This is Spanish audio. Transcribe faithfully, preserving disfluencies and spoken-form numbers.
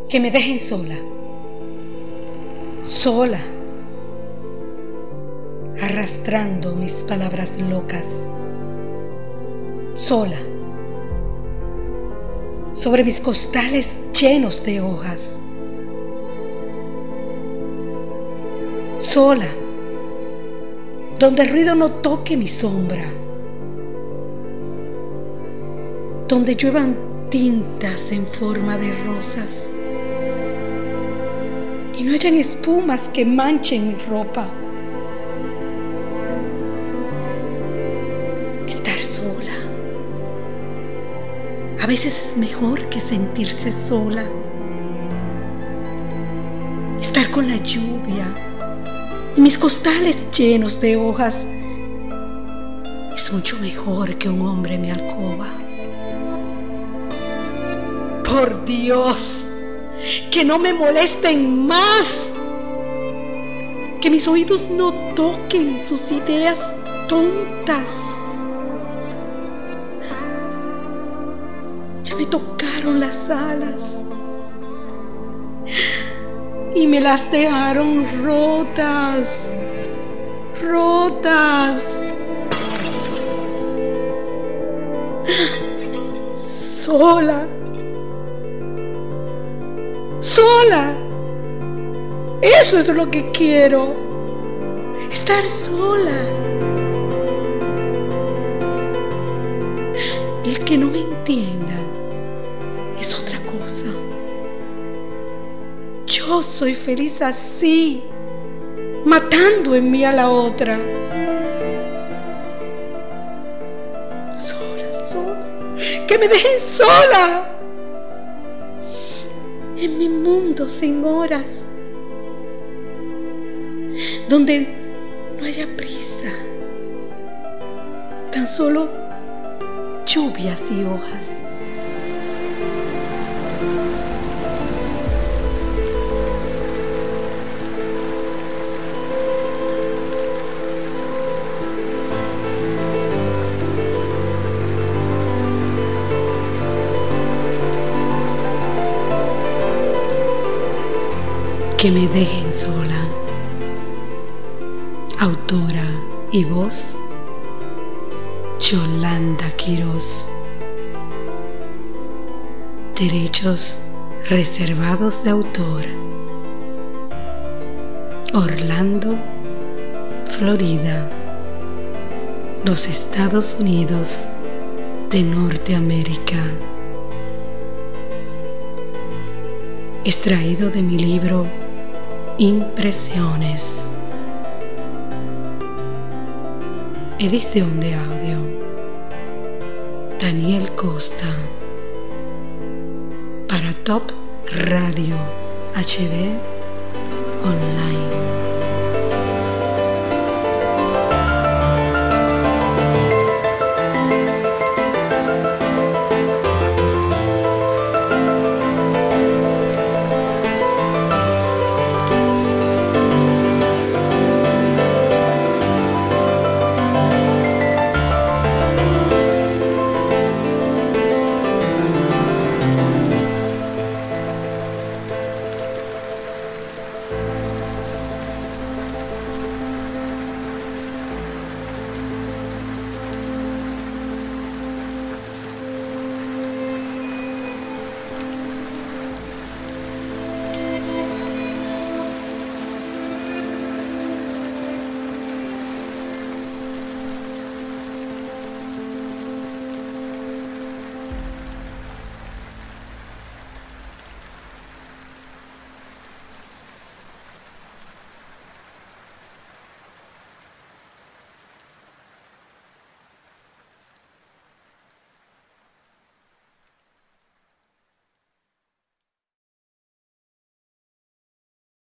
Que me dejen sola, sola, arrastrando mis palabras locas, sola, sobre mis costales llenos de hojas, sola, donde el ruido no toque mi sombra, donde lluevan tintas en forma de rosas y no hayan espumas que manchen mi ropa. Estar sola a veces es mejor que sentirse sola. Estar con la lluvia y mis costales llenos de hojas es mucho mejor que un hombre en mi alcoba. Por Dios, que no me molesten más, que mis oídos no toquen sus ideas tontas. Ya me tocaron las alas y me las dejaron rotas, rotas. Sola. Sola. Eso es lo que quiero. Estar sola. El que no me entienda es otra cosa. Yo soy feliz así, matando en mí a la otra. Sola, sola. Que me dejen sola. En mi mundo sin horas, donde no haya prisa, tan solo lluvias y hojas. Que me dejen sola. Autora y voz, Yolanda Quiroz. Derechos reservados de autor. Orlando, Florida, los Estados Unidos de Norteamérica. Extraído de mi libro Impresiones. Edición de audio Daniel Costa. Para Top Radio H D Online.